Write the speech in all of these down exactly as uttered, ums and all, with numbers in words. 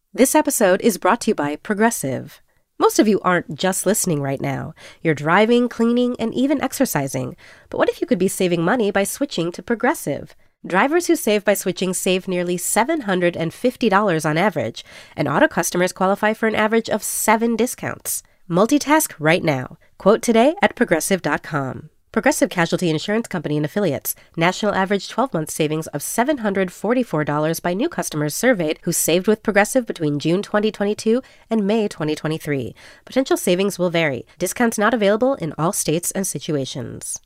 This episode is brought to you by Progressive. Most of you aren't just listening right now. You're driving, cleaning, and even exercising. But what if you could be saving money by switching to Progressive? Drivers who save by switching save nearly seven hundred fifty dollars on average, and auto customers qualify for an average of seven discounts. Multitask right now. Quote today at progressive dot com. Progressive Casualty Insurance Company and Affiliates. National average twelve-month savings of seven hundred forty-four dollars by new customers surveyed who saved with Progressive between June twenty twenty-two and May twenty twenty-three. Potential savings will vary. Discounts not available in all states and situations.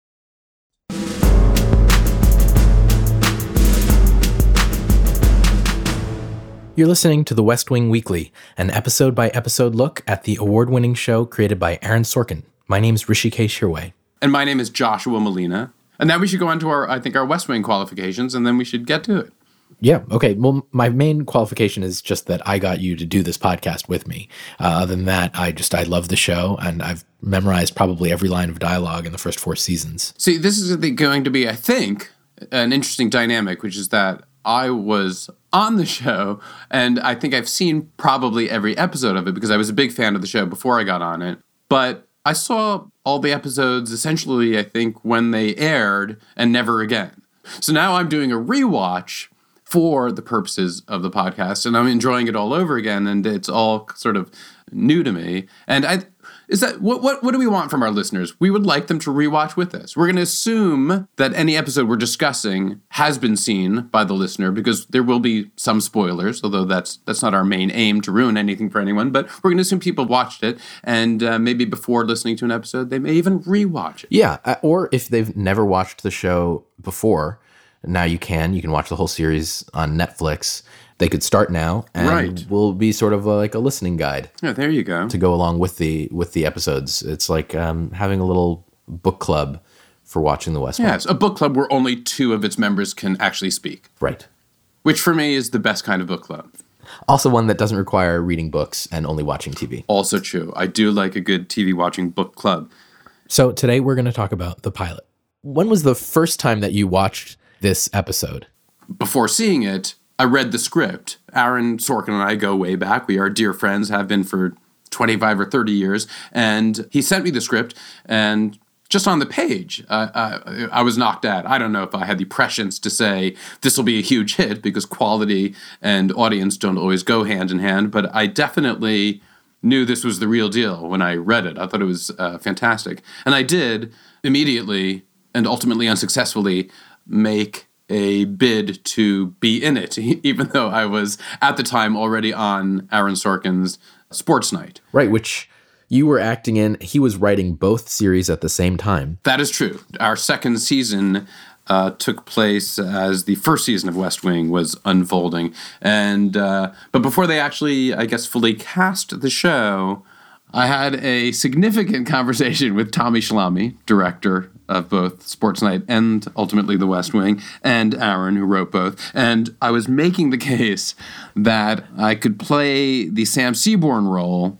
You're listening to The West Wing Weekly, an episode-by-episode look at the award-winning show created by Aaron Sorkin. My name's Hrishikesh Hirway. And my name is Joshua Molina. And now we should go on to our, I think, our West Wing qualifications, and then we should get to it. Yeah, okay. Well, my main qualification is just that I got you to do this podcast with me. Uh, other than that, I just, I love the show, and I've memorized probably every line of dialogue in the first four seasons. See, this is going to be, I think, an interesting dynamic, which is that I was on the show, and I think I've seen probably every episode of it because I was a big fan of the show before I got on it. But I saw all the episodes essentially, I think, when they aired and never again. So now I'm doing a rewatch for the purposes of the podcast, and I'm enjoying it all over again, and it's all sort of new to me. And I is that what what what do we want from our listeners? We would like them to rewatch with us. We're going to assume that any episode we're discussing has been seen by the listener because there will be some spoilers, although that's that's not our main aim to ruin anything for anyone. But we're going to assume people watched it, and uh, maybe before listening to an episode, they may even rewatch it. Yeah, or if they've never watched the show before, now you can. You can watch the whole series on Netflix. They could start now, and right. We'll be sort of a, like a listening guide. Yeah, there you go. To go along with the with the episodes. It's like um, having a little book club for watching The West Wing. Yes, a book club where only two of its members can actually speak. Right. Which for me is the best kind of book club. Also one that doesn't require reading books and only watching T V. Also true. I do like a good T V watching book club. So today we're going to talk about the pilot. When was the first time that you watched this episode? Before seeing it, I read the script. Aaron Sorkin and I go way back. We are dear friends, have been for twenty-five or thirty years. And he sent me the script, and just on the page, uh, uh, I was knocked out. I don't know if I had the prescience to say this will be a huge hit because quality and audience don't always go hand in hand. But I definitely knew this was the real deal when I read it. I thought it was uh, fantastic. And I did immediately and ultimately unsuccessfully make a bid to be in it, even though I was at the time already on Aaron Sorkin's Sports Night. Right, which you were acting in. He was writing both series at the same time. That is true. Our second season uh, took place as the first season of West Wing was unfolding. and uh, But before they actually, I guess, fully cast the show, I had a significant conversation with Tommy Schlamme, director of both Sports Night and ultimately The West Wing, and Aaron, who wrote both. And I was making the case that I could play the Sam Seaborn role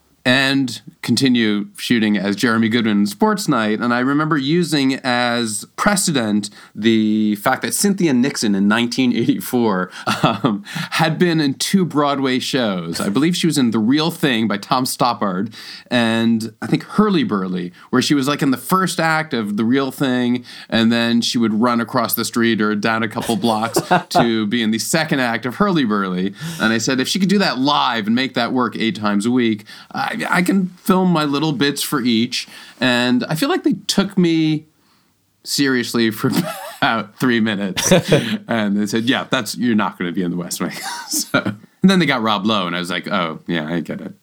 and continue shooting as Jeremy Goodwin in Sports Night. And I remember using as precedent the fact that Cynthia Nixon in nineteen eighty-four um, had been in two Broadway shows. I believe she was in The Real Thing by Tom Stoppard and I think Hurly Burly, where she was like in the first act of The Real Thing, and then she would run across the street or down a couple blocks to be in the second act of Hurly Burly. And I said, if she could do that live and make that work eight times a week, I I can film my little bits for each. And I feel like they took me seriously for about three minutes. And they said, yeah, that's you're not going to be in The West Wing. So, and then they got Rob Lowe, and I was like, oh, yeah, I get it.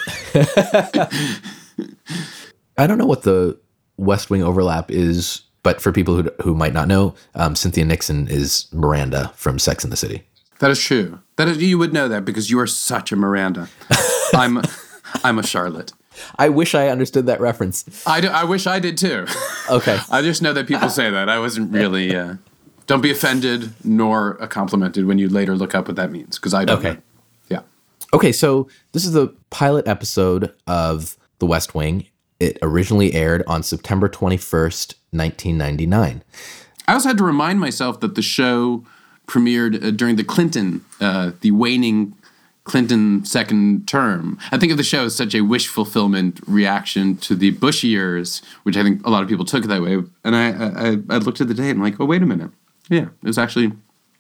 I don't know what the West Wing overlap is, but for people who who might not know, um, Cynthia Nixon is Miranda from Sex and the City. That is true. That is, you would know that because you are such a Miranda. I'm... I'm a Charlotte. I wish I understood that reference. I, do, I wish I did too. Okay. I just know that people say that. I wasn't really... Uh, don't be offended nor complimented when you later look up what that means, because I don't okay. know. Yeah. Okay, so this is the pilot episode of The West Wing. It originally aired on September twenty-first, nineteen ninety-nine. I also had to remind myself that the show premiered uh, during the Clinton, uh, the waning Clinton second term. I think of the show as such a wish fulfillment reaction to the Bush years, which I think a lot of people took that way. And I, I, I looked at the date and I'm like, oh, wait a minute. Yeah, it was actually,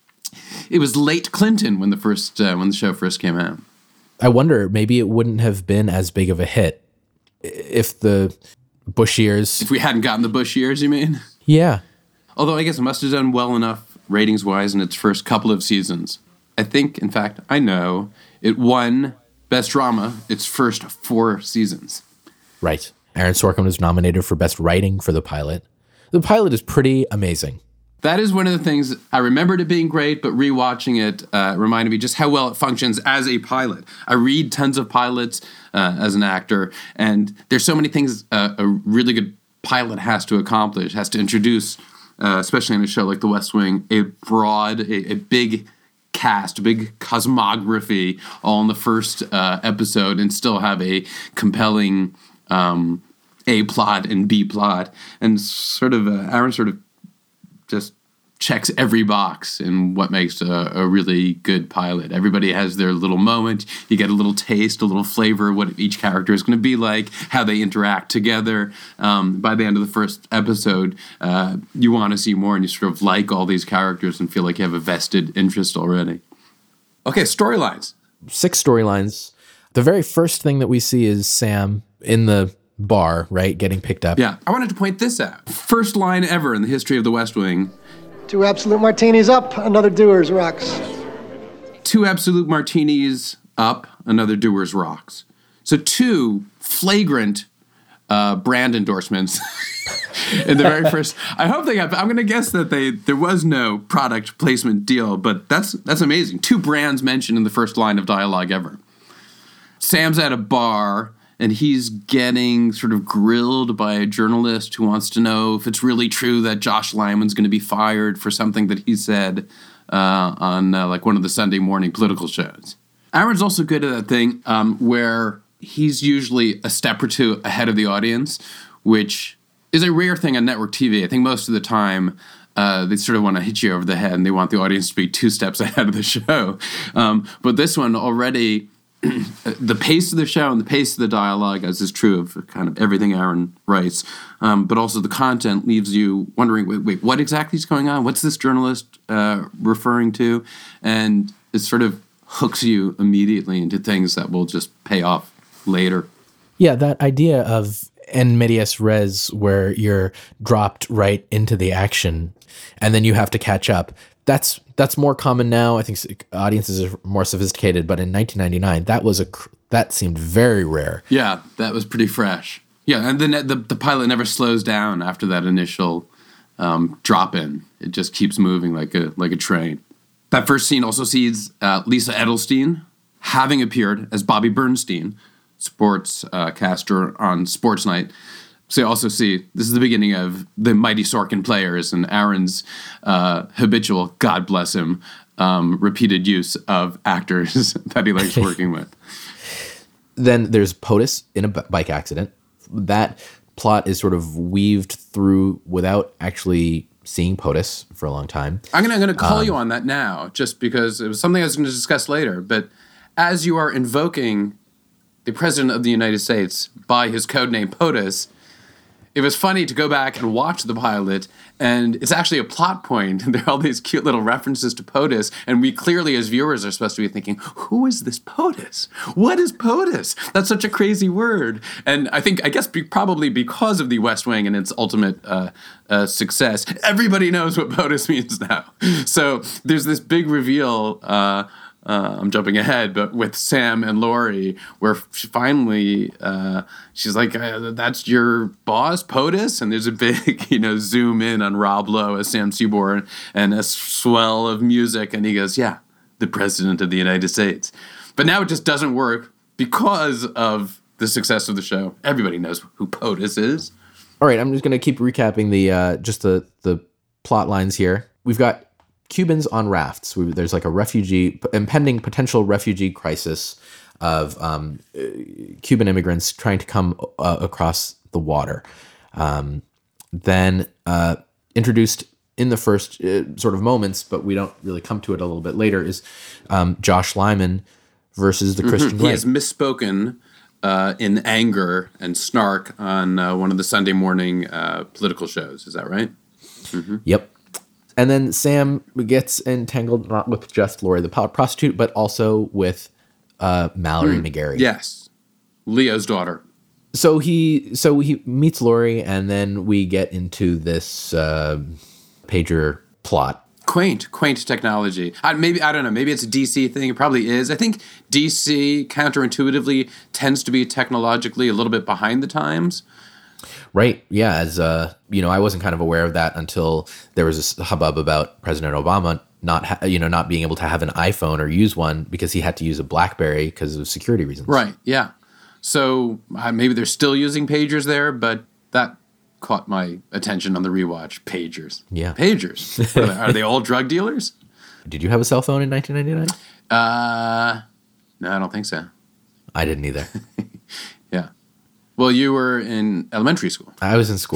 it was late Clinton when the first, uh, when the show first came out. I wonder, maybe it wouldn't have been as big of a hit if the Bush years. If we hadn't gotten the Bush years, you mean? Yeah. Although I guess it must have done well enough ratings-wise in its first couple of seasons. I think, in fact, I know, it won Best Drama its first four seasons. Right. Aaron Sorkin was nominated for Best Writing for the pilot. The pilot is pretty amazing. That is one of the things, I remembered it being great, but rewatching it uh, reminded me just how well it functions as a pilot. I read tons of pilots uh, as an actor, and there's so many things uh, a really good pilot has to accomplish, has to introduce, uh, especially in a show like The West Wing, a broad, a, a big cast, a big cosmography all in the first uh, episode, and still have a compelling um, A plot and B plot. And sort of, uh, Aaron sort of just checks every box in what makes a, a really good pilot. Everybody has their little moment. You get a little taste, a little flavor of what each character is going to be like, how they interact together. Um, by the end of the first episode, uh, you want to see more, and you sort of like all these characters and feel like you have a vested interest already. Okay, storylines. Six storylines. The very first thing that we see is Sam in the bar, right, getting picked up. Yeah, I wanted to point this out. First line ever in the history of The West Wing. Two absolute martinis up, another Dewar's rocks. Two absolute martinis up, another Dewar's rocks. So two flagrant uh, brand endorsements in the very first. I hope they got. I'm going to guess that they there was no product placement deal, but that's that's amazing. Two brands mentioned in the first line of dialogue ever. Sam's at a bar, and he's getting sort of grilled by a journalist who wants to know if it's really true that Josh Lyman's going to be fired for something that he said uh, on uh, like one of the Sunday morning political shows. Aaron's also good at that thing um, where he's usually a step or two ahead of the audience, which is a rare thing on network T V. I think most of the time uh, they sort of want to hit you over the head and they want the audience to be two steps ahead of the show. Um, but this one already... the pace of the show and the pace of the dialogue, as is true of kind of everything Aaron writes, um, but also the content leaves you wondering, wait, wait, what exactly is going on? What's this journalist uh, referring to? And it sort of hooks you immediately into things that will just pay off later. Yeah, that idea of en medias res, where you're dropped right into the action and then you have to catch up. That's that's more common now. I think audiences are more sophisticated, but in nineteen ninety-nine, that was a that seemed very rare. Yeah, that was pretty fresh. Yeah, and then the the pilot never slows down after that initial um, drop in. It just keeps moving like a like a train. That first scene also sees uh, Lisa Edelstein having appeared as Bobby Bernstein, sports uh, caster on Sports Night. So you also see, this is the beginning of the Mighty Sorkin Players and Aaron's uh, habitual, God bless him, um, repeated use of actors that he likes working with. Then there's POTUS in a b- bike accident. That plot is sort of weaved through without actually seeing POTUS for a long time. I'm going to call um, you on that now, just because it was something I was going to discuss later. But as you are invoking the President of the United States by his codename POTUS, it was funny to go back and watch the pilot, and it's actually a plot point. There are all these cute little references to POTUS, and we clearly, as viewers, are supposed to be thinking, who is this POTUS? What is POTUS? That's such a crazy word. And I think, I guess be, probably because of the West Wing and its ultimate uh, uh, success, everybody knows what POTUS means now. So there's this big reveal, uh, Uh, I'm jumping ahead, but with Sam and Laurie, where she finally, uh, she's like, uh, that's your boss, POTUS? And there's a big, you know, zoom in on Rob Lowe as Sam Seaborn and a swell of music. And he goes, yeah, the President of the United States. But now it just doesn't work because of the success of the show. Everybody knows who POTUS is. All right, I'm just going to keep recapping the uh, just the, the plot lines here. We've got Cubans on rafts. We, there's like a refugee, impending potential refugee crisis of um, Cuban immigrants trying to come uh, across the water. Um, then uh, introduced in the first uh, sort of moments, but we don't really come to it a little bit later, is um, Josh Lyman, versus the Christian He Grey. has misspoken uh, in anger and snark on uh, one of the Sunday morning uh, political shows. Is that right? Mm-hmm. Yep. And then Sam gets entangled not with just Laurie the prostitute, but also with uh, Mallory mm. McGarry. Yes, Leo's daughter. So he so he meets Laurie, and then we get into this uh, pager plot. Quaint, quaint technology. I, maybe I don't know. Maybe it's a D C thing. It probably is. I think D C counterintuitively tends to be technologically a little bit behind the times. Right. Yeah. As uh, you know, I wasn't kind of aware of that until there was this hubbub about President Obama not, ha- you know, not being able to have an iPhone or use one because he had to use a BlackBerry because of security reasons. Right. Yeah. So uh, maybe they're still using pagers there, but that caught my attention on the rewatch. Pagers. Yeah. Pagers. Are they, are they all drug dealers? Did you have a cell phone in nineteen ninety-nine? Uh, no, I don't think so. I didn't either. Yeah. Well, you were in elementary school. I was in school.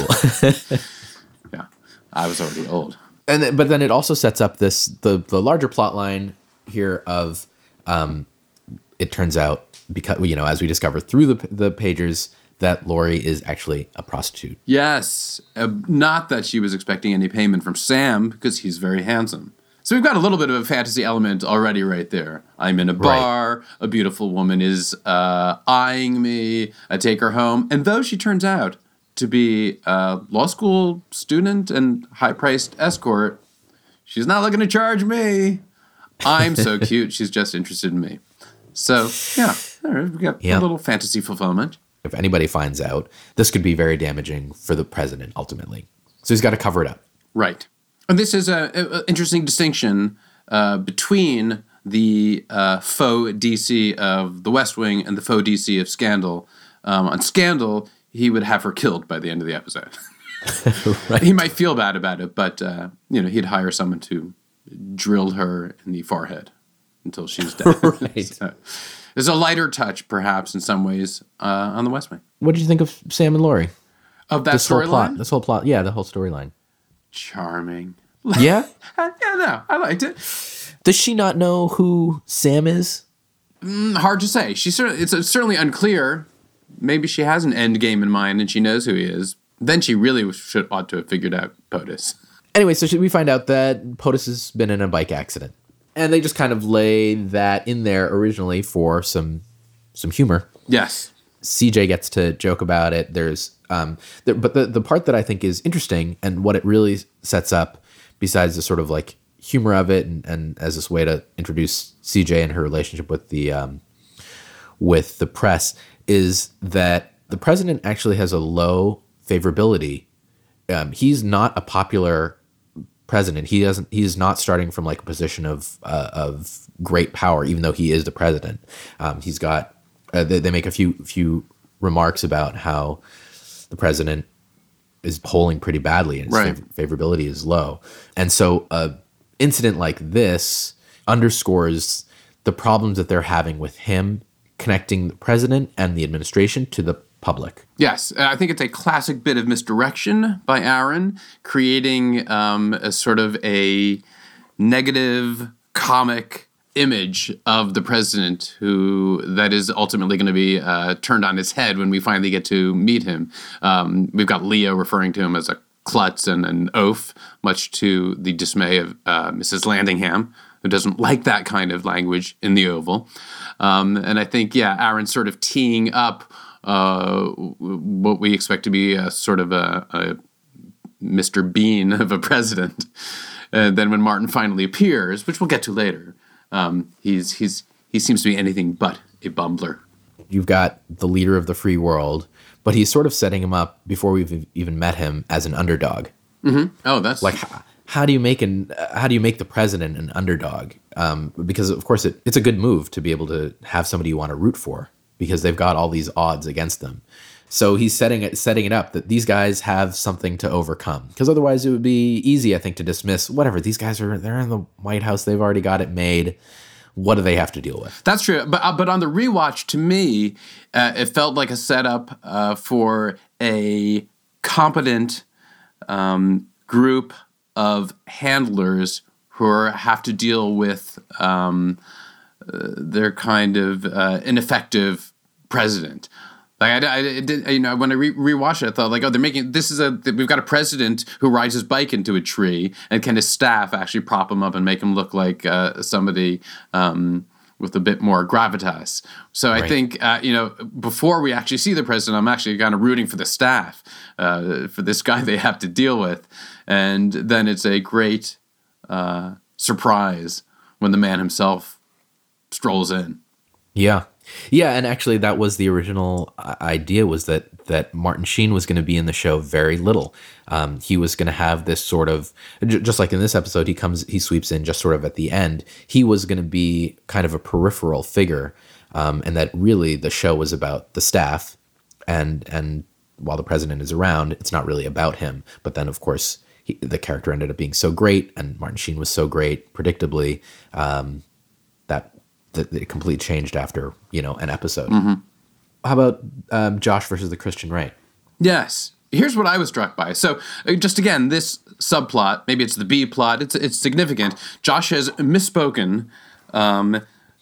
Yeah, I was already old. And then, but then it also sets up this the the larger plot line here of, um, it turns out because you know as we discover through the the pagers that Laurie is actually a prostitute. Yes, uh, not that she was expecting any payment from Sam because he's very handsome. So we've got a little bit of a fantasy element already right there. I'm in a bar, right. A beautiful woman is uh, eyeing me, I take her home, and though she turns out to be a law school student and high-priced escort, she's not looking to charge me. I'm so cute, she's just interested in me. So, yeah, we've got yep. a little fantasy fulfillment. If anybody finds out, this could be very damaging for the president, ultimately. So he's got to cover it up. Right. And this is an interesting distinction uh, between the uh, faux D C of The West Wing and the faux D C of Scandal. Um, on Scandal, he would have her killed by the end of the episode. Right. He might feel bad about it, but uh, you know, he'd hire someone to drill her in the forehead until she's dead. Right. So, there's a lighter touch, perhaps, in some ways, uh, on The West Wing. What did you think of Sam and Laurie? Of that storyline? This whole plot. Yeah, the whole storyline. Charming. Yeah? Yeah, no, I liked it. Does she not know who Sam is? Mm, hard to say. She certainly, it's certainly unclear. Maybe she has an end game in mind and she knows who he is. Then she really should ought to have figured out POTUS. Anyway, so we find out that POTUS has been in a bike accident. And they just kind of lay that in there originally for some some humor. Yes. C J gets to joke about it. There's, um, there, but the, the part that I think is interesting and what it really sets up, besides the sort of like humor of it, and, and as this way to introduce C J and her relationship with the um, with the press, is that the president actually has a low favorability. Um, he's not a popular president. He doesn't. He's not starting from like a position of uh, of great power, even though he is the president. Um, he's got. Uh, they, they make a few few remarks about how the president is polling pretty badly and his right. fav- favorability is low. And so a incident like this underscores the problems that they're having with him connecting the president and the administration to the public. Yes, I think it's a classic bit of misdirection by Aaron, creating um, a sort of a negative comic image of the president who that is ultimately going to be uh, turned on his head when we finally get to meet him. Um, we've got Leo referring to him as a klutz and an oaf, much to the dismay of uh, Missus Landingham, who doesn't like that kind of language in the Oval. Um, and I think, yeah, Aaron's sort of teeing up uh, what we expect to be a sort of a, a Mister Bean of a president. And then when Martin finally appears, which we'll get to later, Um, he's he's he seems to be anything but a bumbler. You've got the leader of the free world, but he's sort of setting him up before we've even met him as an underdog. Mm-hmm. Oh, that's like how, how do you make an how do you make the president an underdog? Um, because of course it, it's a good move to be able to have somebody you want to root for because they've got all these odds against them. So he's setting it setting it up that these guys have something to overcome. Because otherwise it would be easy, I think, to dismiss whatever. These guys are they're in the White House. They've already got it made. What do they have to deal with? That's true. But uh, but on the rewatch, to me, uh, it felt like a setup uh, for a competent um, group of handlers who are, have to deal with um, uh, their kind of uh, ineffective president. Like I, I did, you know, when I re- rewatched it, I thought like, oh, they're making this is a we've got a president who rides his bike into a tree, and can his staff actually prop him up and make him look like uh, somebody um, with a bit more gravitas. So I Right. think uh, you know, before we actually see the president, I'm actually kind of rooting for the staff, uh, for this guy they have to deal with, and then it's a great uh, surprise when the man himself strolls in. Yeah. Yeah, and actually that was the original uh, idea, was that that Martin Sheen was going to be in the show very little. Um, he was going to have this sort of, j- just like in this episode, he comes, he sweeps in just sort of at the end. He was going to be kind of a peripheral figure, um, and that really the show was about the staff, and and while the president is around, it's not really about him. But then, of course, he, the character ended up being so great, and Martin Sheen was so great, predictably, um, that that it completely changed after, you know, an episode. Mm-hmm. How about um, Josh versus the Christian Right? Yes. Here's what I was struck by. So, uh, just again, this subplot, maybe it's the B plot, it's it's significant. Josh has misspoken um,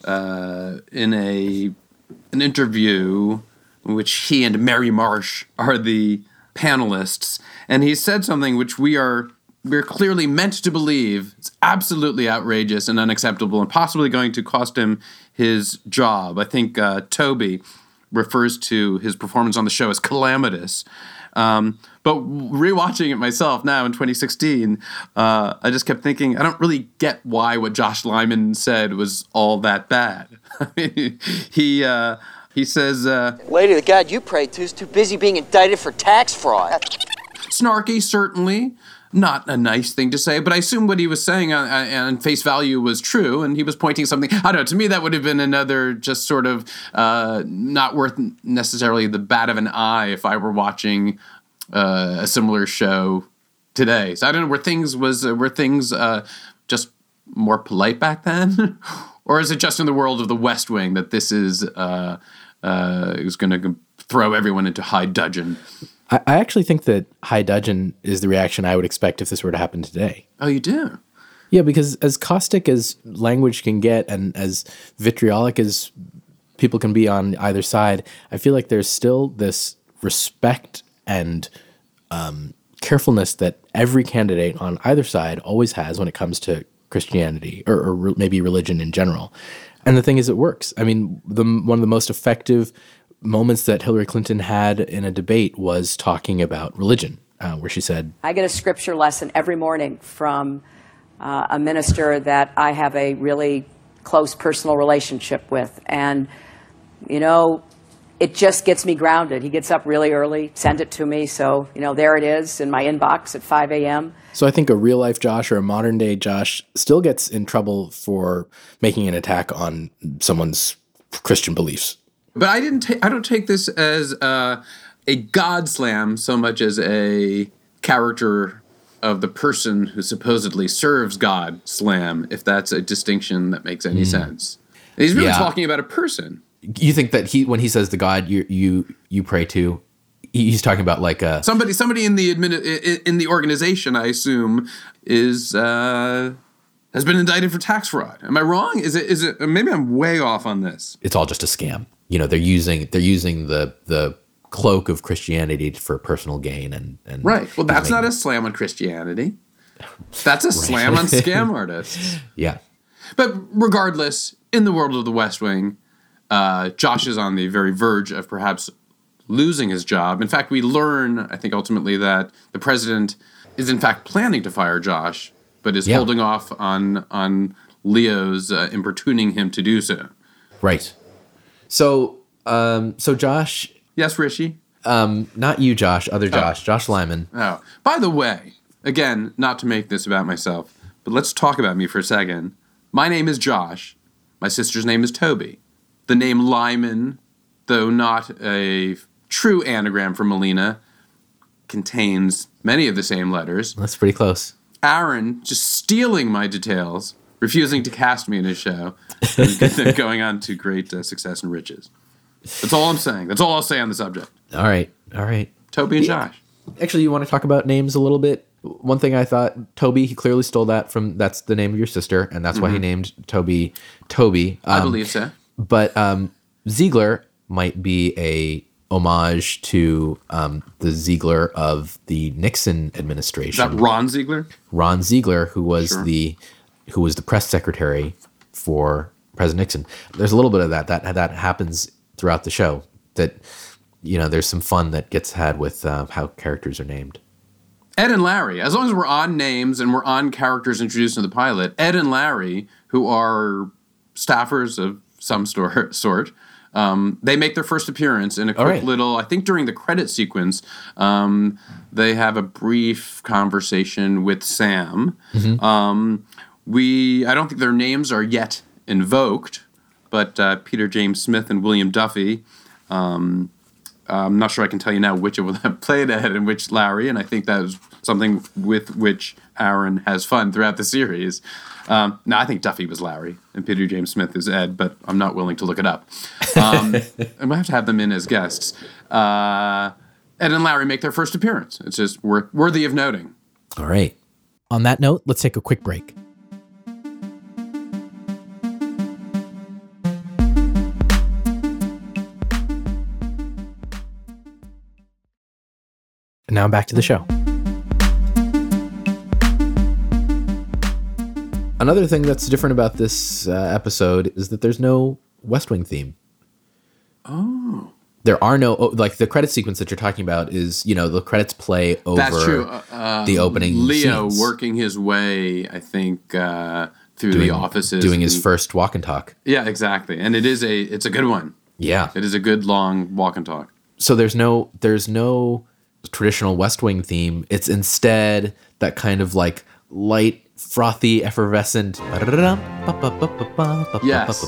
uh, in a an interview in which he and Mary Marsh are the panelists, and he said something which we are we're clearly meant to believe is absolutely outrageous and unacceptable, and possibly going to cost him his job. I think uh, Toby refers to his performance on the show as calamitous. Um, but rewatching it myself now in twenty sixteen, uh, I just kept thinking, I don't really get why what Josh Lyman said was all that bad. I mean, he uh, he says, uh, Lady, the God you pray to is too busy being indicted for tax fraud. snarky, certainly. Not a nice thing to say, but I assume what he was saying on, on face value was true, and he was pointing something. I don't know. To me, that would have been another just sort of uh, not worth necessarily the bat of an eye if I were watching uh, a similar show today. So I don't know, were things was uh, were things uh, just more polite back then, or is it just in the world of The West Wing that this is uh, uh, is going to throw everyone into high dudgeon? I, I actually think that high dudgeon is the reaction I would expect if this were to happen today. Oh, you do? Yeah, because as caustic as language can get, and as vitriolic as people can be on either side, I feel like there's still this respect and um, carefulness that every candidate on either side always has when it comes to Christianity, or, or re- maybe religion in general. And the thing is, it works. I mean, the one of the most effective moments that Hillary Clinton had in a debate was talking about religion, uh, where she said, I get a scripture lesson every morning from uh, a minister that I have a really close personal relationship with. And, you know, it just gets me grounded. He gets up really early, send it to me. So, you know, there it is in my inbox at five a.m. So I think a real life Josh or a modern day Josh still gets in trouble for making an attack on someone's Christian beliefs. But I didn't. Ta- I don't take this as uh, a God slam so much as a character of the person who supposedly serves God slam. If that's a distinction that makes any mm. sense, and he's really yeah. talking about a person. You think that he, when he says the God you you you pray to, he's talking about like a somebody somebody in the admin in the organization, I assume, is uh, has been indicted for tax fraud. Am I wrong? Is it is it? Maybe I'm way off on this. It's all just a scam. You know, they're using they're using the the cloak of Christianity for personal gain, and, and right. Well, that's not a slam on Christianity. That's a right. slam on scam artists. Yeah. But regardless, in the world of The West Wing, uh, Josh is on the very verge of perhaps losing his job. In fact, we learn, I think, ultimately that the president is in fact planning to fire Josh, but is yeah. holding off on on Leo's uh, importuning him to do so. Right. So, um, so Josh. Yes, Rishi. Um, not you, Josh. Other Josh. Oh. Josh Lyman. Oh, by the way, again, not to make this about myself, but let's talk about me for a second. My name is Josh. My sister's name is Toby. The name Lyman, though not a true anagram for Melina, contains many of the same letters. That's pretty close. Aaron just stealing my details, refusing to cast me in his show, and then going on to great uh, success and riches. That's all I'm saying. That's all I'll say on the subject. All right. All right. Toby and Josh. Actually, you want to talk about names a little bit? One thing I thought, Toby, he clearly stole that from, that's the name of your sister, and that's mm-hmm. why he named Toby Toby. Um, I believe so. But um, Ziegler might be a homage to um, the Ziegler of the Nixon administration. Is that Ron Ziegler? Ron Ziegler, who was sure. the who was the press secretary for President Nixon. There's a little bit of that that that happens throughout the show. That, you know, there's some fun that gets had with uh, how characters are named. Ed and Larry, as long as we're on names and we're on characters introduced in the pilot, Ed and Larry, who are staffers of some stor- sort, um, they make their first appearance in a quick right. little, I think during the credit sequence, um, they have a brief conversation with Sam. Mm-hmm. Um, we, I don't think their names are yet invoked, but uh, Peter James Smith and William Duffy, um, I'm not sure I can tell you now which of them played Ed and which Larry, and I think that was something with which Aaron has fun throughout the series. Um, no, I think Duffy was Larry and Peter James Smith is Ed, but I'm not willing to look it up. Um, I might have to have them in as guests. Uh, Ed and Larry make their first appearance. It's just wor- worthy of noting. All right. On that note, let's take a quick break. Now back to the show. Another thing that's different about this uh, episode is that there's no West Wing theme. Oh. There are no, like the credit sequence that you're talking about is, you know, the credits play over That's true. Uh, the opening Leo scenes. working his way, I think, uh, through doing, the offices. Doing and, his first walk and talk. Yeah, exactly. And it is a, it's a good one. Yeah. It is a good long walk and talk. So there's no, there's no traditional West Wing theme. It's instead that kind of like light, frothy, effervescent. Yes.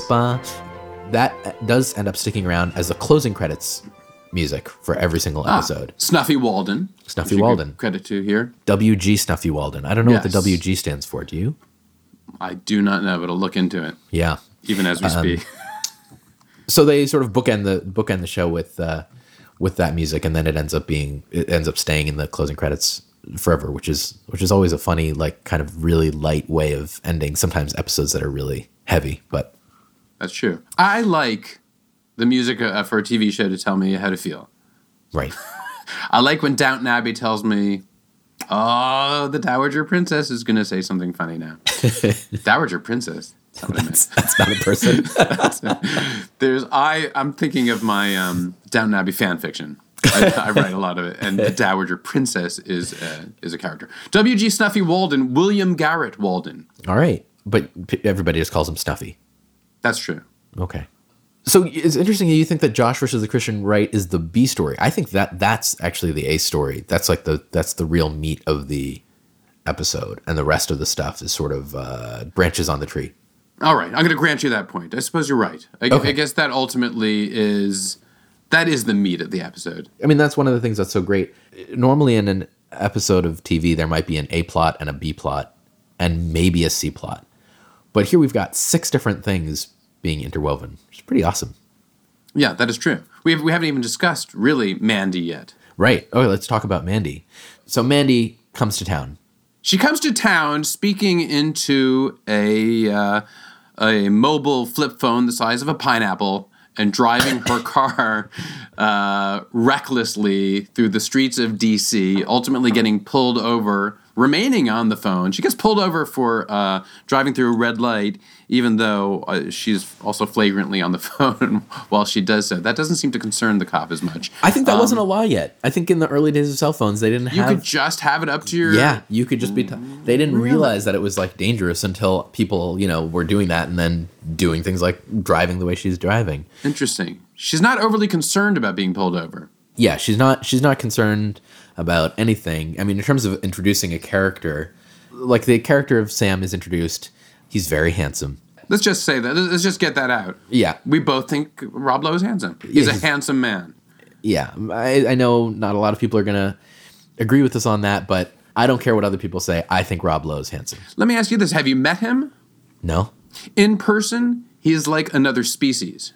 That does end up sticking around as the closing credits music for every single episode. Ah, Snuffy Walden. Snuffy Walden. Credit to here. W G Snuffy Walden. I don't know yes. what the W G stands for. Do you? I do not know, but I'll look into it. Yeah. Even as we um, speak. So they sort of bookend the bookend the show with uh, with that music, and then it ends up being it ends up staying in the closing credits forever, which is which is always a funny, like, kind of really light way of ending sometimes episodes that are really heavy, but that's true. I like the music uh, for a T V show to tell me how to feel. Right. I like when Downton Abbey tells me, oh, the Dowager Princess is going to say something funny now. Dowager Princess. That's not, that's, that's not a person. that's a, there's I. I'm thinking of my um, Downton Abbey fan fiction. I, I write a lot of it, and the Dowager Princess is uh, is a character. W G Snuffy Walden, William Garrett Walden. All right, but everybody just calls him Snuffy. That's true. Okay. So it's interesting that you think that Josh versus the Christian Right is the B story. I think that that's actually the A story. That's like the that's the real meat of the episode, and the rest of the stuff is sort of uh, branches on the tree. All right, I'm going to grant you that point. I suppose you're right. I, okay. I guess that ultimately is that is the meat of the episode. I mean, that's one of the things that's so great. Normally in an episode of T V, there might be an A plot and a B plot and maybe a C plot. But here we've got six different things being interwoven, which is pretty awesome. Yeah, that is true. We have, we haven't even discussed, really, Mandy yet. Right. Oh, let's talk about Mandy. So Mandy comes to town. She comes to town speaking into a uh, a mobile flip phone the size of a pineapple and driving her car uh, recklessly through the streets of D C, ultimately getting pulled over, remaining on the phone. She gets pulled over for uh, driving through a red light, even though uh, she's also flagrantly on the phone while she does so. That doesn't seem to concern the cop as much. I think that um, wasn't a law yet. I think in the early days of cell phones, they didn't you have... You could just have it up to your... Yeah, you could just be... T- they didn't really? realize that it was, like, dangerous until people, you know, were doing that and then doing things like driving the way she's driving. Interesting. She's not overly concerned about being pulled over. Yeah, she's not she's not concerned about anything. I mean, in terms of introducing a character, like the character of Sam is introduced, he's very handsome. Let's just say that. Let's just get that out. Yeah. We both think Rob Lowe is handsome. He's yeah, a he's, handsome man. Yeah. I, I know not a lot of people are going to agree with us on that, but I don't care what other people say. I think Rob Lowe is handsome. Let me ask you this. Have you met him? No. In person, he is like another species.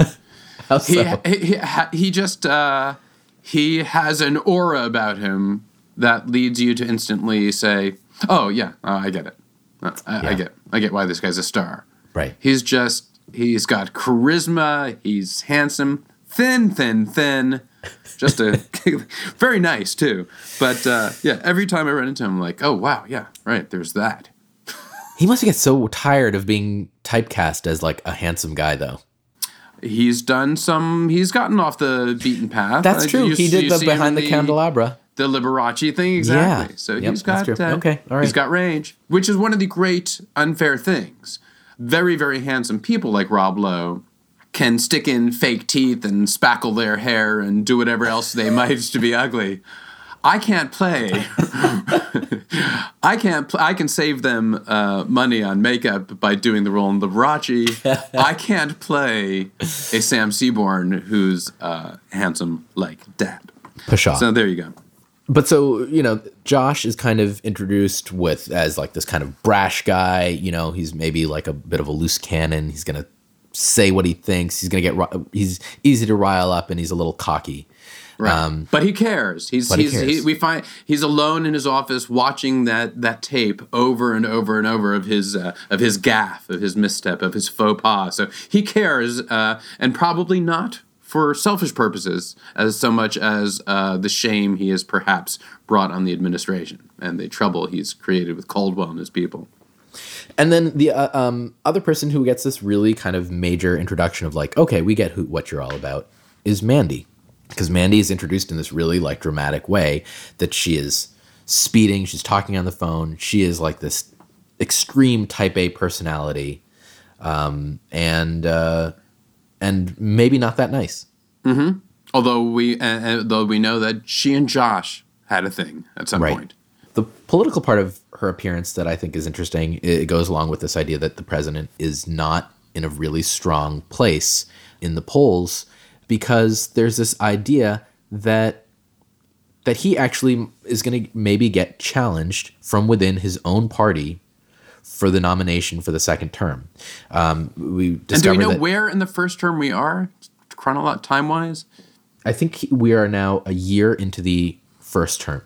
How so? He, he, he, he just... Uh, He has an aura about him that leads you to instantly say, oh, yeah, uh, I get it. Uh, I, Yeah. I get I get why this guy's a star. Right. He's just, he's got charisma, he's handsome, thin, thin, thin. Just a, very nice, too. But, uh, yeah, every time I run into him, I'm like, oh, wow, yeah, right, there's that. He must get so tired of being typecast as like a handsome guy, though. He's done some, he's gotten off the beaten path. That's Uh, true. you- he did you the see him behind in the candelabra. The Liberace thing, exactly. Yeah. So Yep, he's that's got true. uh, Okay, all right. He's got range, which is one of the great unfair things. Very, very handsome people like Rob Lowe can stick in fake teeth and spackle their hair and do whatever else they might to be ugly. I can't play. I can't. Pl- I can save them uh, money on makeup by doing the role in Liberace. I can't play a Sam Seaborn who's uh, handsome like that. Pshaw. So there you go. But so, you know, Josh is kind of introduced with as like this kind of brash guy. You know, he's maybe like a bit of a loose cannon. He's going to say what he thinks. He's going to get, he's easy to rile up, and he's a little cocky. Right. Um, but he cares. He's, but he he's cares. He, we find he's alone in his office watching that, that tape over and over and over of his uh, of his gaffe, of his misstep, of his faux pas. So he cares, uh, and probably not for selfish purposes as so much as uh, the shame he has perhaps brought on the administration and the trouble he's created with Caldwell and his people. And then the uh, um, other person who gets this really kind of major introduction of like, okay, we get who, what you're all about, is Mandy. Because Mandy is introduced in this really like dramatic way that she is speeding, she's talking on the phone, she is like this extreme type A personality, um, and uh, and maybe not that nice. Mm-hmm. Although we, uh, though we know that she and Josh had a thing at some Right. point. The political part of her appearance that I think is interesting, it goes along with this idea that the president is not in a really strong place in the polls, because there's this idea that that he actually is going to maybe get challenged from within his own party for the nomination for the second term. Um, we And do discovered we know that, where in the first term we are, chronolo- time-wise? I think we are now a year into the first term.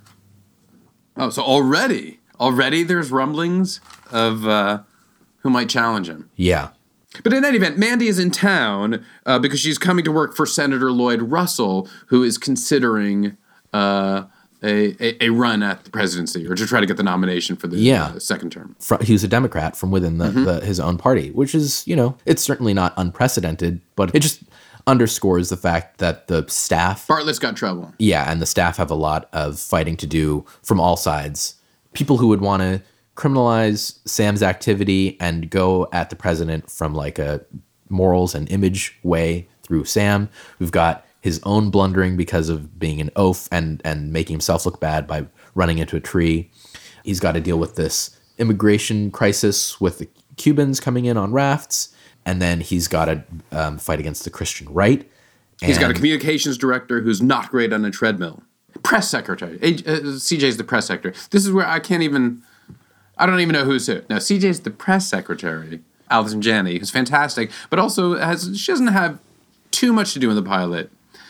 Oh, so already, already there's rumblings of uh, who might challenge him. Yeah. But in any event, Mandy is in town uh, because she's coming to work for Senator Lloyd Russell, who is considering uh, a, a, a run at the presidency or to try to get the nomination for the Yeah. uh, second term. Fr- he was a Democrat from within the, Mm-hmm. the his own party, which is, you know, it's certainly not unprecedented, but it just underscores the fact that the staff, Bartlett's got trouble. yeah, and the staff have a lot of fighting to do from all sides. People who would want to criminalize Sam's activity and go at the president from like a morals and image way through Sam. We've got his own blundering because of being an oaf and, and making himself look bad by running into a tree. He's got to deal with this immigration crisis with the Cubans coming in on rafts. And then he's got to um, fight against the Christian right. He's got a And- communications director who's not great on a treadmill. Press secretary. Uh, C J's the press secretary. This is where I can't even... I don't even know who's who. No, C J's the press secretary, Alison Janney, who's fantastic, but also has she doesn't have too much to do in the pilot.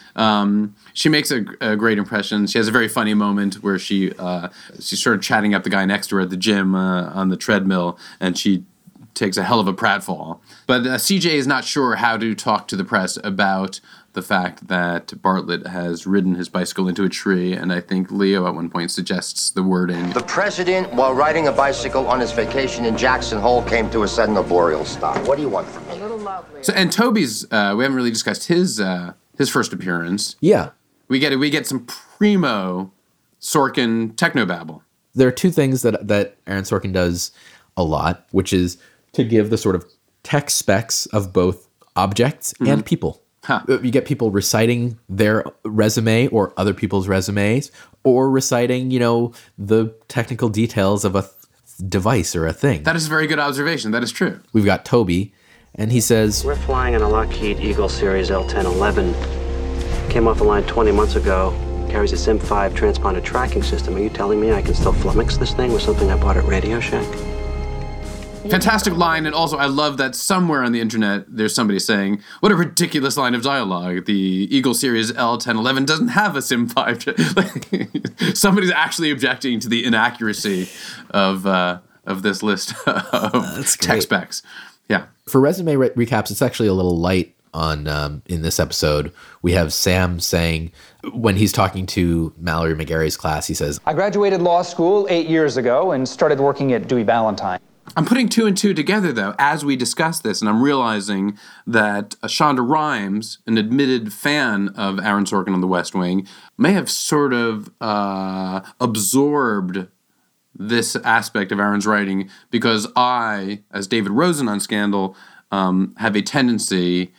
Um, she makes a, a great impression. She has a very funny moment where she uh, she's sort of chatting up the guy next to her at the gym uh, on the treadmill, and she takes a hell of a pratfall. But uh, C J is not sure how to talk to the press about the fact that Bartlett has ridden his bicycle into a tree, and I think Leo at one point suggests the wording. The president, while riding a bicycle on his vacation in Jackson Hole, came to a sudden arboreal stop. What do you want from me? So, and Toby's, uh, we haven't really discussed his uh, his first appearance. Yeah. We get we get some primo Sorkin technobabble. There are two things that that Aaron Sorkin does a lot, which is to give the sort of tech specs of both objects Mm-hmm. and people. Huh. You get people reciting their resume or other people's resumes, or reciting, you know, the technical details of a th- device or a thing. That is a very good observation. That is true. We've got Toby, and he says, We're flying in a Lockheed Eagle Series L ten eleven. Came off the line twenty months ago. Carries a Sim five transponder tracking system. Are you telling me I can still flummox this thing with something I bought at Radio Shack? Fantastic line, and also I love that somewhere on the internet there's somebody saying, what a ridiculous line of dialogue. The Eagle Series L ten eleven doesn't have a Sim five. Somebody's actually objecting to the inaccuracy of uh, of this list of tech specs. Yeah. For resume re- recaps, it's actually a little light on um, in this episode. We have Sam saying, when he's talking to Mallory McGarry's class, he says, I graduated law school eight years ago and started working at Dewey Ballantyne. I'm putting two and two together, though, as we discuss this, and I'm realizing that uh, Shonda Rhimes, an admitted fan of Aaron Sorkin on The West Wing, may have sort of uh, absorbed this aspect of Aaron's writing because I, as David Rosen on Scandal, um, have a tendency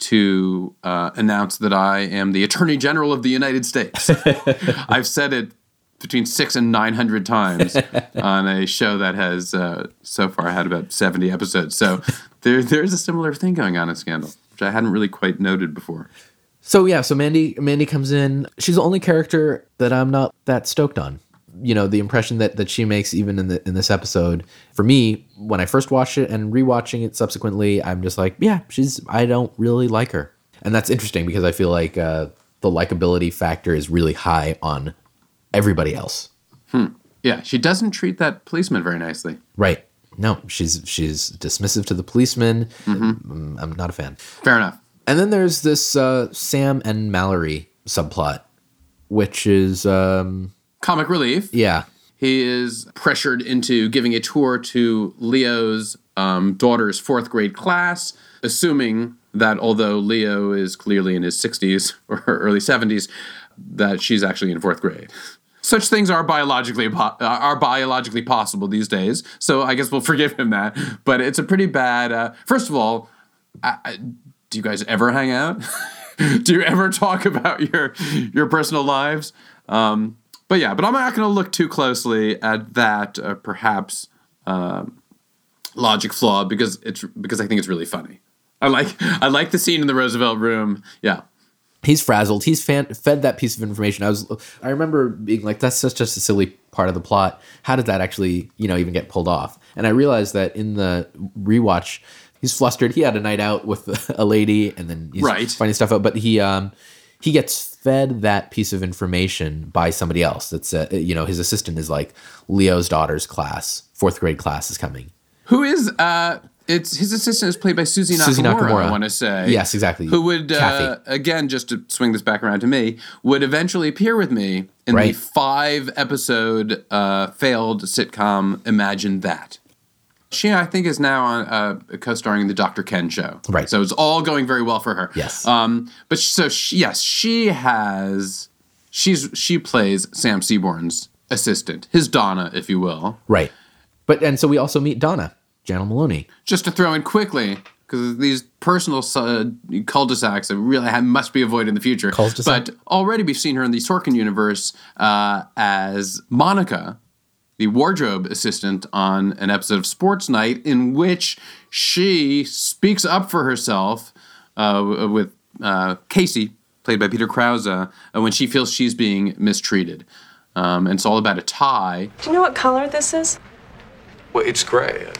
to uh, announce that I am the Attorney General of the United States. I've said it between six and nine hundred times on a show that has uh, so far had about seventy episodes. So there, there's a similar thing going on in Scandal, which I hadn't really quite noted before. So yeah, so Mandy, Mandy comes in. She's the only character that I'm not that stoked on. You know, the impression that, that she makes even in the in this episode, for me, when I first watched it and rewatching it subsequently, I'm just like, yeah, she's, I don't really like her. And that's interesting because I feel like uh, the likability factor is really high on everybody else. Hmm. Yeah, she doesn't treat that policeman very nicely. Right. No, she's she's dismissive to the policeman. Mm-hmm. I'm not a fan. Fair enough. And then there's this uh, Sam and Mallory subplot, which is... Um, comic relief. Yeah. He is pressured into giving a tour to Leo's um, daughter's fourth grade class, assuming that although Leo is clearly in his sixties or early seventies, that she's actually in fourth grade. Such things are biologically po- are biologically possible these days, so I guess we'll forgive him that. But it's a pretty bad... Uh, first of all, I, I, do you guys ever hang out? Do you ever talk about your your personal lives? Um, but yeah, but I'm not going to look too closely at that uh, perhaps uh, logic flaw because it's because I think it's really funny. I like I like the scene in the Roosevelt room. Yeah. He's frazzled. He's fan- fed that piece of information. I was, I remember being like, "That's just just a silly part of the plot. How did that actually, you know, even get pulled off?" And I realized that in the rewatch, he's flustered. He had a night out with a lady, and then he's right. finding stuff out. But he, um, he gets fed that piece of information by somebody else. That's, uh, you know, his assistant is like, Leo's daughter's class, fourth grade class is coming. Who is? Uh, It's his assistant is played by Susie Nakamura, Susie Nakamura. I want to say. Yes, exactly. Who would, uh, again, just to swing this back around to me, would eventually appear with me in right. the five-episode uh, failed sitcom Imagine That. She, I think, is now on, uh, co-starring in the Doctor Ken show. Right. So it's all going very well for her. Yes. Um, but so, she, yes, she has, she's she plays Sam Seaborn's assistant, his Donna, if you will. Right. But, and so we also meet Donna. Janelle Maloney. Just to throw in quickly, because these personal uh, cul-de-sacs that really have, must be avoided in the future. Cul-de-sac. But already we've seen her in the Sorkin universe uh, as Monica, the wardrobe assistant on an episode of Sports Night, in which she speaks up for herself uh, with uh, Casey, played by Peter Krause, uh, when she feels she's being mistreated. Um, and it's all about a tie. Do you know what color this is? Well, it's gray.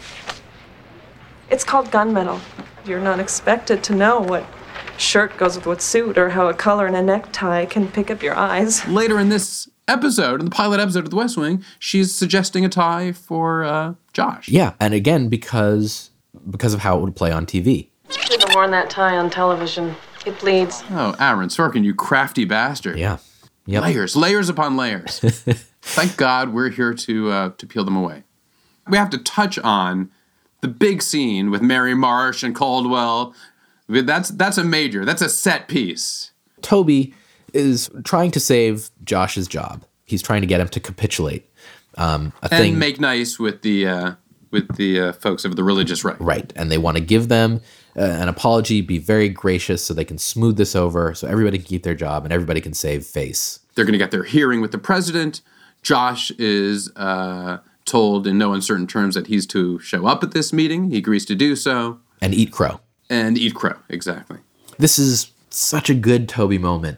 It's called gunmetal. You're not expected to know what shirt goes with what suit or how a color in a necktie can pick up your eyes. Later in this episode, in the pilot episode of The West Wing, she's suggesting a tie for uh, Josh. Yeah, and again, because because of how it would play on T V. Shouldn't have worn that tie on television. It bleeds. Oh, Aaron Sorkin, you crafty bastard. Yeah. Yep. Layers, layers upon layers. Thank God we're here to uh, to peel them away. We have to touch on the big scene with Mary Marsh and Caldwell. That's that's a major. That's a set piece. Toby is trying to save Josh's job. He's trying to get him to capitulate. Um, a and thing, make nice with the uh, with the uh, folks of the religious right. Right, and they want to give them uh, an apology, be very gracious, so they can smooth this over, so everybody can keep their job and everybody can save face. They're going to get their hearing with the president. Josh is uh, told in no uncertain terms that he's to show up at this meeting. He agrees to do so. And eat crow. And eat crow, exactly. This is such a good Toby moment.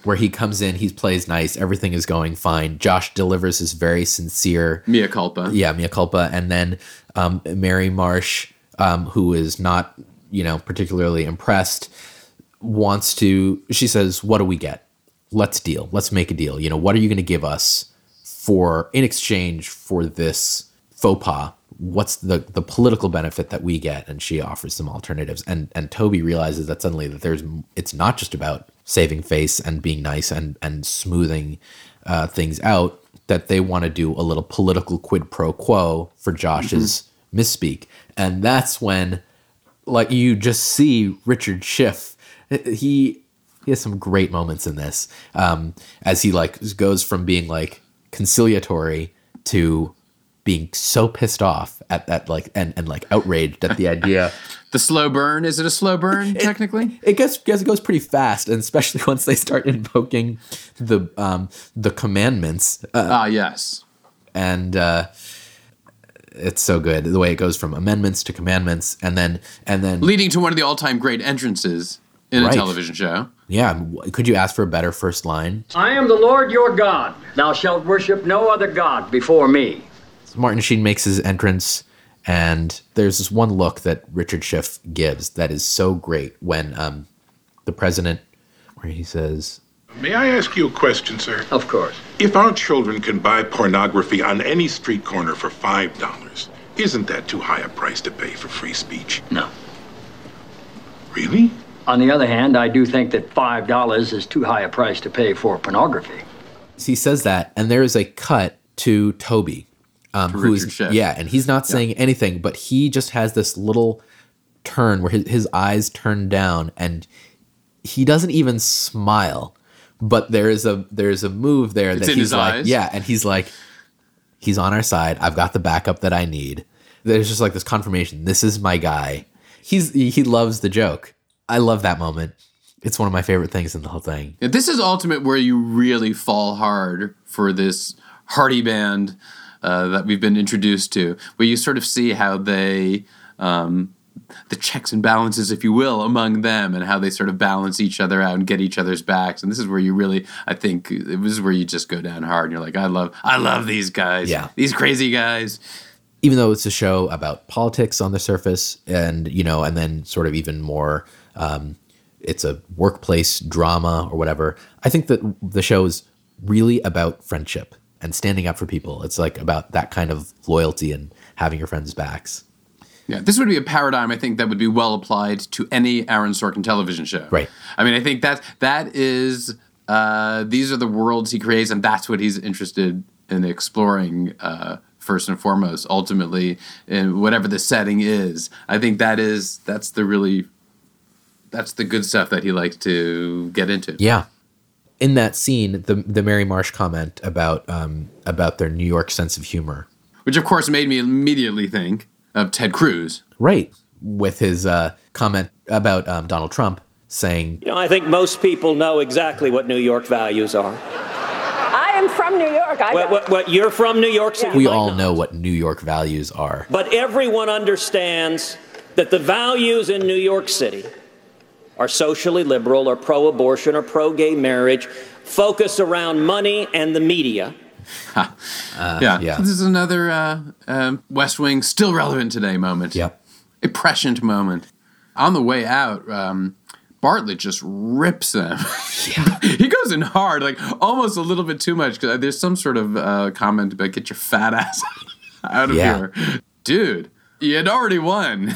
where he comes in, he plays nice, everything is going fine. Josh delivers his very sincere mea culpa. Yeah, mea culpa. And then um, Mary Marsh, um, who is not, you know, particularly impressed, wants to, she says, what do we get? Let's deal. Let's make a deal. You know, what are you going to give us for, in exchange for this faux pas? What's the, the political benefit that we get? And she offers some alternatives. And and Toby realizes that suddenly that there's, it's not just about saving face and being nice and, and smoothing uh, things out, that they want to do a little political quid pro quo for Josh's mm-hmm. misspeak. And that's when, like, you just see Richard Schiff. He, he has some great moments in this, um, as he like goes from being like conciliatory to being so pissed off at that, like, and, and like outraged at the idea. The slow burn. Is it a slow burn, technically? It, it gets, it goes pretty fast, and especially once they start invoking the um, the commandments. Uh, ah, yes. And uh, it's so good the way it goes from amendments to commandments, and then and then leading to one of the all-time great entrances in right. a television show. Yeah. Could you ask for a better first line? I am the Lord your God. Thou shalt worship no other God before me. Martin Sheen makes his entrance, and there's this one look that Richard Schiff gives that is so great when um, the president, where he says, May I ask you a question, sir? Of course. If our children can buy pornography on any street corner for five dollars, isn't that too high a price to pay for free speech? No. Really? On the other hand, I do think that five dollars is too high a price to pay for pornography. He says that, and there is a cut to Toby. Um, who's yeah, and he's not saying yeah. anything, but he just has this little turn where his, his eyes turn down, and he doesn't even smile. But there is a there's a move there it's that in he's his like, eyes. yeah, and he's like, he's on our side. I've got the backup that I need. There's just like this confirmation. This is my guy. He's he loves the joke. I love that moment. It's one of my favorite things in the whole thing. Yeah, this is ultimate where you really fall hard for this Hardy band. Uh, that we've been introduced to, where you sort of see how they, um, the checks and balances, if you will, among them, and how they sort of balance each other out and get each other's backs. And this is where you really, I think, this is where you just go down hard. And you're like, I love, I love these guys, yeah, these crazy guys. Even though it's a show about politics on the surface, and you know, and then sort of even more, um, it's a workplace drama or whatever. I think that the show is really about friendship and standing up for people. It's like about that kind of loyalty and having your friends' backs. Yeah, this would be a paradigm, I think, that would be well applied to any Aaron Sorkin television show. Right. I mean, I think that that is, uh, these are the worlds he creates, and that's what he's interested in exploring uh, first and foremost, ultimately, in whatever the setting is. I think that is, that's the really, that's the good stuff that he likes to get into. Yeah. In that scene, the the Mary Marsh comment about um, about their New York sense of humor, which of course made me immediately think of Ted Cruz, right? With his uh, comment about um, Donald Trump saying, "You know, I think most people know exactly what New York values are." I am from New York. I what, what, what you're from New York City. We all know what New York values are, but everyone understands that the values in New York City are socially liberal or pro-abortion or pro-gay marriage, focused around money and the media. uh, yeah. yeah. This is another uh, uh, West Wing still relevant today moment. Yep. A prescient moment. On the way out, um, Bartlett just rips them. Yeah. He goes in hard, like almost a little bit too much. Cause there's some sort of uh, comment about get your fat ass out of yeah. here. Dude, you had already won.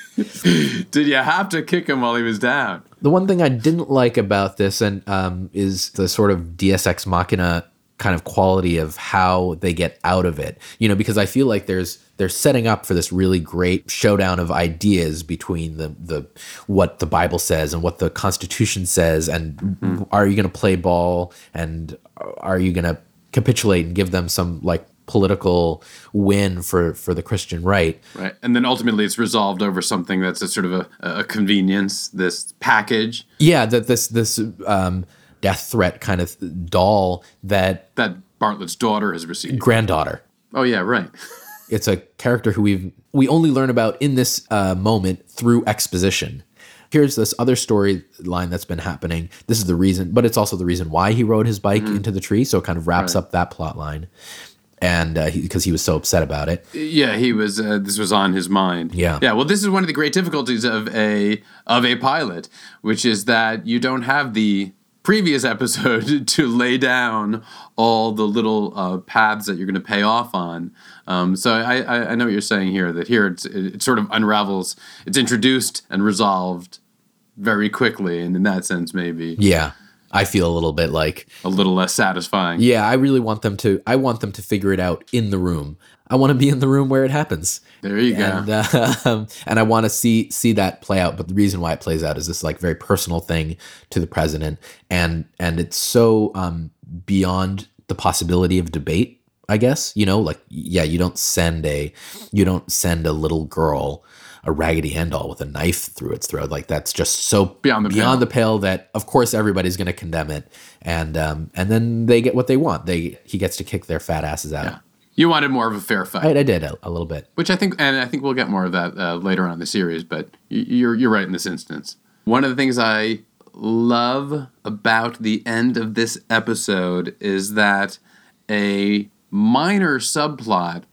Did you have to kick him while he was down? The one thing I didn't like about this and um, is the sort of Deus Ex Machina kind of quality of how they get out of it. You know, because I feel like there's they're setting up for this really great showdown of ideas between the the what the Bible says and what the Constitution says, and mm-hmm. are you going to play ball, and are you going to capitulate and give them some like political win for, for the Christian right. Right. And then ultimately it's resolved over something that's a sort of a, a convenience, this package. Yeah, that this this um, death threat kind of doll that... That Bartlett's daughter has received. Granddaughter. Oh, yeah, right. It's a character who we we only learn about in this uh, moment through exposition. here's this other storyline that's been happening. This is the reason, but it's also the reason why he rode his bike Mhm. into the tree. So it kind of wraps Right. up that plot line. And uh, he, because he was so upset about it. Yeah, he was. Uh, this was on his mind. Yeah. yeah. Well, this is one of the great difficulties of a of a pilot, which is that you don't have the previous episode to lay down all the little uh, paths that you're going to pay off on. Um, so I, I, I know what you're saying here. That here it's, it, it sort of unravels. It's introduced and resolved very quickly, and in that sense, maybe Yeah. I feel a little bit like a little less satisfying. Yeah, I really want them to. I want them to figure it out in the room. I want to be in the room where it happens. There you go. And, uh, um, and I want to see see that play out. But the reason why it plays out is this like very personal thing to the president, and and it's so um, beyond the possibility of debate. I guess you know, like yeah, you don't send a you don't send a little girl a Raggedy Ann doll with a knife through its throat. Like that's just so beyond the beyond pale. the pale that of course everybody's going to condemn it, and um, and then they get what they want. They he gets to kick their fat asses out. Yeah. You wanted more of a fair fight. I, I did a, a little bit, which I think, and I think we'll get more of that uh, later on in the series. But you're you're right in this instance. One of the things I love about the end of this episode is that a minor subplot.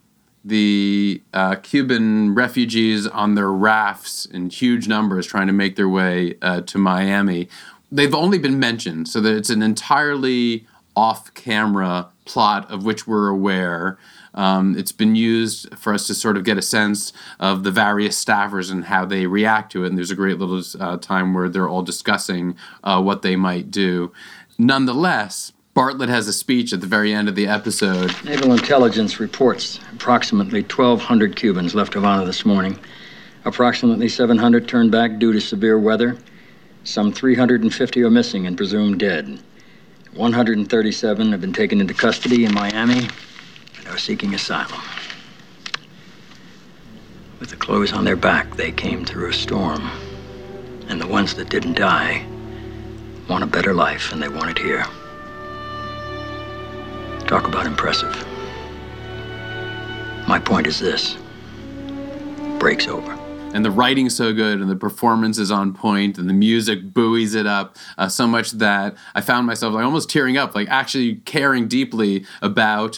The uh, Cuban refugees on their rafts in huge numbers trying to make their way uh, to Miami. They've only been mentioned, so that it's an entirely off-camera plot of which we're aware. Um, it's been used for us to sort of get a sense of the various staffers and how they react to it. And there's a great little uh, time where they're all discussing uh, what they might do. Nonetheless, Bartlett has a speech at the very end of the episode. Naval intelligence reports approximately twelve hundred Cubans left Havana this morning. Approximately seven hundred turned back due to severe weather. Some three hundred fifty are missing and presumed dead. one hundred thirty-seven have been taken into custody in Miami and are seeking asylum. With the clothes on their back, they came through a storm. And the ones that didn't die want a better life, and they want it here. Talk about impressive. My point is this. Break's over. And the writing's so good, and the performance is on point, and the music buoys it up uh, so much that I found myself like almost tearing up, like actually caring deeply about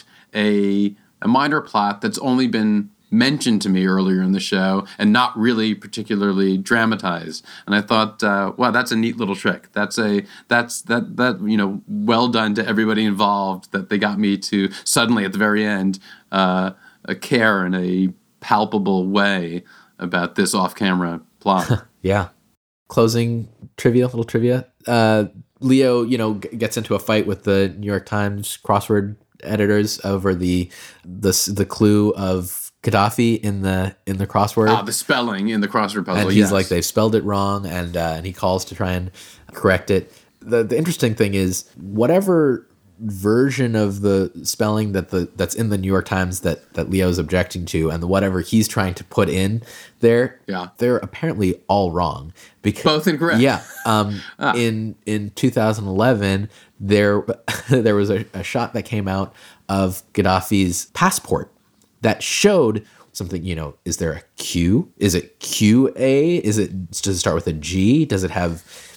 a, a minor plot that's only been mentioned to me earlier in the show and not really particularly dramatized. And I thought, uh, wow, that's a neat little trick. That's a that's that that you know, well done to everybody involved. That they got me to suddenly at the very end uh, care in a palpable way about this off-camera plot. Yeah. Closing trivia, little trivia. Uh, Leo, you know, g- gets into a fight with the New York Times crossword editors over the the the clue of Gaddafi in the in the crossword. Ah, the spelling in the crossword puzzle. And he's yes. like, they've spelled it wrong, and uh, and he calls to try and correct it. The the interesting thing is, whatever version of the spelling that the that's in the New York Times that that Leo's objecting to, and the whatever he's trying to put in there, yeah, they're apparently all wrong. Because both incorrect. Yeah. Um, ah. In in two thousand eleven, there there was a, a shot that came out of Gaddafi's passport that showed something, you know, is there a Q? Is it Q A? Is it, does it start with a G? Does it have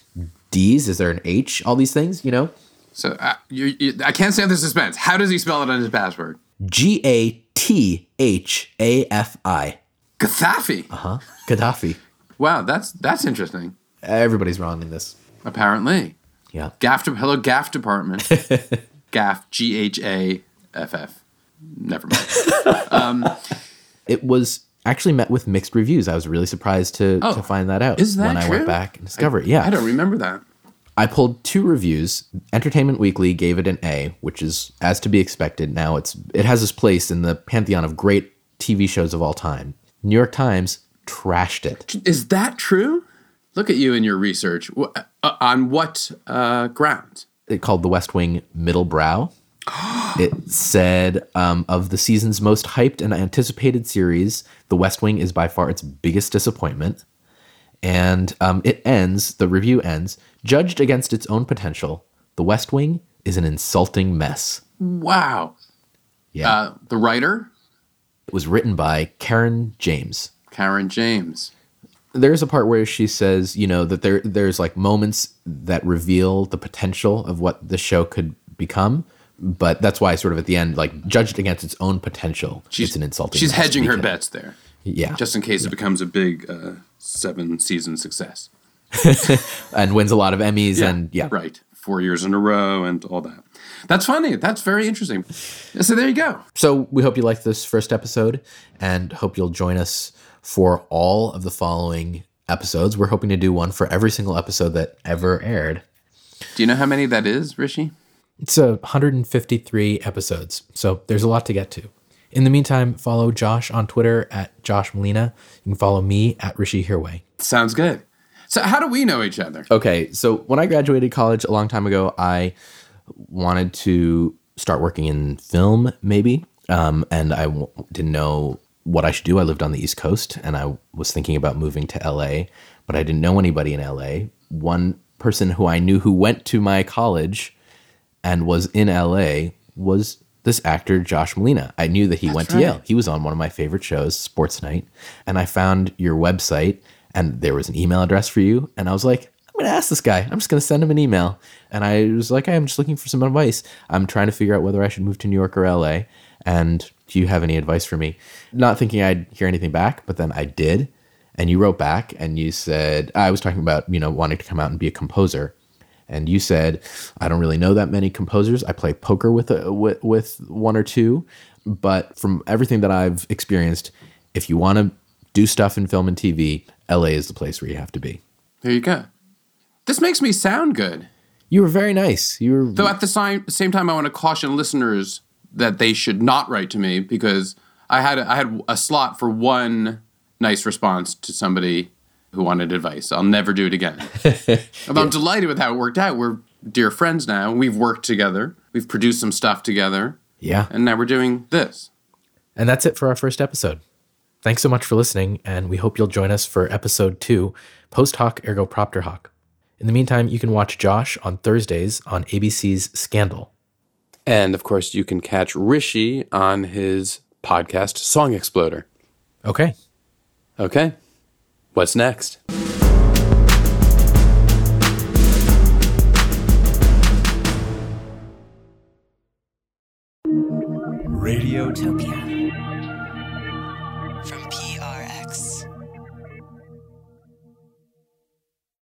D's? Is there an H? All these things, you know? So uh, you, you, I can't stand the suspense. How does he spell it on his password? G A T H A F I. Gaddafi. Uh-huh. Gaddafi. Wow, that's that's interesting. Everybody's wrong in this. Apparently. Yeah. Gaff, hello, Gaff department. Gaff, G H A F F. Never mind. um, it was actually met with mixed reviews. I was really surprised to, oh, to find that out is that when true? I went back and discovered it. Yeah. I don't remember that. I pulled two reviews. Entertainment Weekly gave it an A, which is as to be expected. Now it's it has its place in the pantheon of great T V shows of all time. New York Times trashed it. Is that true? Look at you and your research. Uh, on what uh, grounds? It called The West Wing middle brow. It said, um, of the season's most hyped and anticipated series, The West Wing is by far its biggest disappointment. And um, it ends, the review ends, judged against its own potential, The West Wing is an insulting mess. Wow. Yeah. Uh, the writer? It was written by Karen James. Karen James. there's a part where she says, you know, that there there's like moments that reveal the potential of what the show could become. But that's why sort of at the end, like judged against its own potential, she's, it's an insulting. She's hedging her because, bets there. Yeah. Just in case yeah. it becomes a big uh, seven season success. And wins a lot of Emmys yeah, and yeah. Right. Four years in a row and all that. That's funny. That's very interesting. So there you go. So we hope you liked this first episode and hope you'll join us for all of the following episodes. We're hoping to do one for every single episode that ever aired. Do you know how many that is, Rishi? It's a one hundred fifty-three episodes, so there's a lot to get to. In the meantime, follow Josh on Twitter at Josh Molina. You can follow me at Rishi Hirway. Sounds good. So how do we know each other? Okay, so when I graduated college a long time ago, I wanted to start working in film, maybe, um, and I w- didn't know what I should do. I lived on the East Coast, and I was thinking about moving to L A, but I didn't know anybody in L A. One person who I knew who went to my college and was in L A was this actor, Josh Molina. I knew that he That's went right. to Yale. He was on one of my favorite shows, Sports Night. And I found your website and there was an email address for you. And I was like, I'm going to ask this guy. I'm just going to send him an email. And I was like, hey, I'm just looking for some advice. I'm trying to figure out whether I should move to New York or L A. And do you have any advice for me? Not thinking I'd hear anything back, but then I did. And you wrote back and you said, I was talking about, you know, wanting to come out and be a composer. And you said, I don't really know that many composers. I play poker with, a, with with one or two. But from everything that I've experienced, if you want to do stuff in film and T V, L A is the place where you have to be. There you go. This makes me sound good. You were very nice. You were. Though at the same, same time, I want to caution listeners that they should not write to me because I had a, I had a slot for one nice response to somebody who wanted advice. I'll never do it again. Although I'm delighted with how it worked out. We're dear friends now. We've worked together. We've produced some stuff together. Yeah. And now we're doing this. And that's it for our first episode. Thanks so much for listening, and we hope you'll join us for episode two, Post Hoc Ergo Propter Hoc. In the meantime, you can watch Josh on Thursdays on A B C's Scandal. And, of course, you can catch Rishi on his podcast, Song Exploder. Okay. Okay. What's next? Radiotopia.